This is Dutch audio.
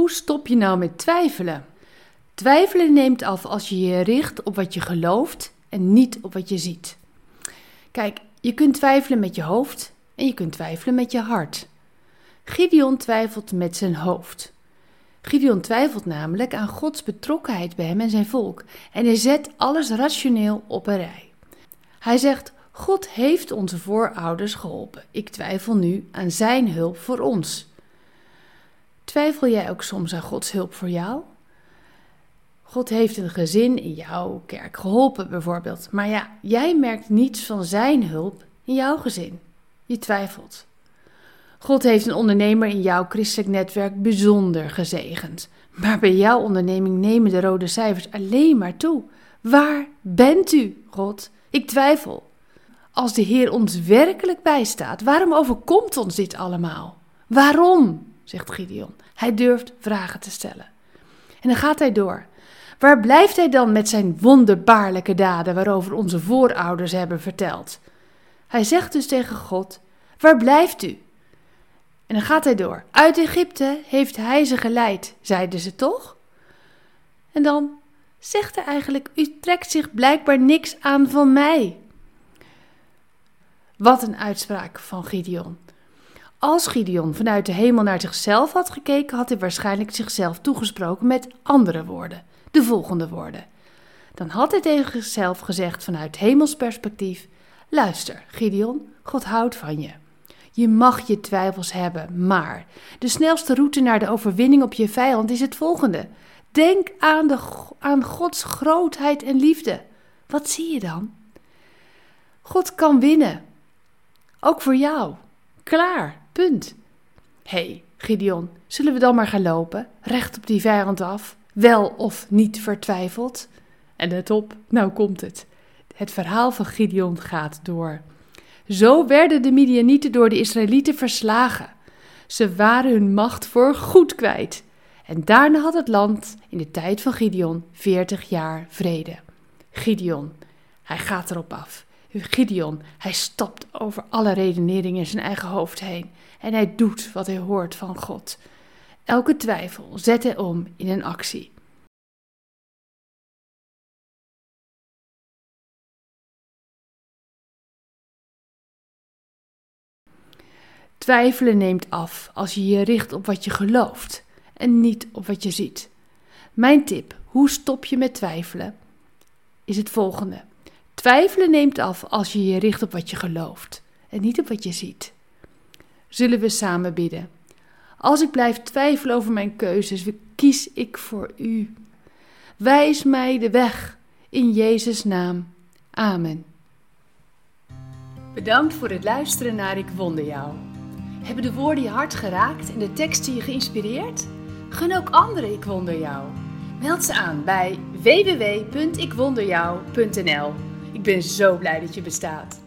Hoe stop je nou met twijfelen? Twijfelen neemt af als je je richt op wat je gelooft en niet op wat je ziet. Kijk, je kunt twijfelen met je hoofd en je kunt twijfelen met je hart. Gideon twijfelt met zijn hoofd. Gideon twijfelt namelijk aan Gods betrokkenheid bij hem en zijn volk en hij zet alles rationeel op een rij. Hij zegt, God heeft onze voorouders geholpen. Ik twijfel nu aan zijn hulp voor ons. Twijfel jij ook soms aan Gods hulp voor jou? God heeft een gezin in jouw kerk geholpen bijvoorbeeld. Maar ja, jij merkt niets van zijn hulp in jouw gezin. Je twijfelt. God heeft een ondernemer in jouw christelijk netwerk bijzonder gezegend. Maar bij jouw onderneming nemen de rode cijfers alleen maar toe. Waar bent u, God? Ik twijfel. Als de Heer ons werkelijk bijstaat, waarom overkomt ons dit allemaal? Waarom? Zegt Gideon. Hij durft vragen te stellen. En dan gaat hij door. Waar blijft hij dan met zijn wonderbaarlijke daden waarover onze voorouders hebben verteld? Hij zegt dus tegen God, waar blijft u? En dan gaat hij door. Uit Egypte heeft hij ze geleid, zeiden ze toch? En dan zegt hij eigenlijk, u trekt zich blijkbaar niks aan van mij. Wat een uitspraak van Gideon. Als Gideon vanuit de hemel naar zichzelf had gekeken, had hij waarschijnlijk zichzelf toegesproken met andere woorden. De volgende woorden. Dan had hij tegen zichzelf gezegd vanuit hemels perspectief, luister Gideon, God houdt van je. Je mag je twijfels hebben, maar de snelste route naar de overwinning op je vijand is het volgende. Denk aan Gods grootheid en liefde. Wat zie je dan? God kan winnen. Ook voor jou. Klaar, punt. Hé, Gideon, zullen we dan maar gaan lopen? Recht op die vijand af, wel of niet vertwijfeld? En let op, nou komt het. Het verhaal van Gideon gaat door. Zo werden de Midianieten door de Israëlieten verslagen. Ze waren hun macht voor goed kwijt. En daarna had het land in de tijd van Gideon 40 jaar vrede. Gideon, hij gaat erop af. Gideon, hij stapt over alle redeneringen in zijn eigen hoofd heen. En hij doet wat hij hoort van God. Elke twijfel zet hij om in een actie. Twijfelen neemt af als je je richt op wat je gelooft en niet op wat je ziet. Mijn tip, hoe stop je met twijfelen, is het volgende. Twijfelen neemt af als je je richt op wat je gelooft en niet op wat je ziet. Zullen we samen bidden? Als ik blijf twijfelen over mijn keuzes, kies ik voor u. Wijs mij de weg, in Jezus' naam. Amen. Bedankt voor het luisteren naar Ik Wonder Jou. Hebben de woorden je hart geraakt en de teksten je geïnspireerd? Gun ook anderen Ik Wonder Jou. Meld ze aan bij www.ikwonderjou.nl. Ik ben zo blij dat je bestaat.